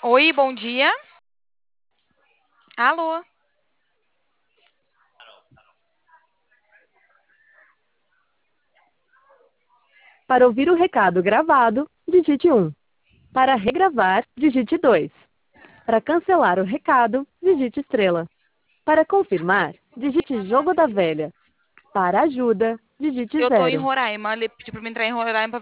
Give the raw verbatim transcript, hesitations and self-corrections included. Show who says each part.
Speaker 1: Oi, bom dia. Alô?
Speaker 2: Para ouvir o recado gravado, digite um. Para regravar, digite dois. Para cancelar o recado, digite estrela. Para confirmar, digite jogo da velha. Para ajuda, digite
Speaker 1: Eu tô em
Speaker 2: zero.
Speaker 1: Roraima. Ele pediu pra mim entrar em Roraima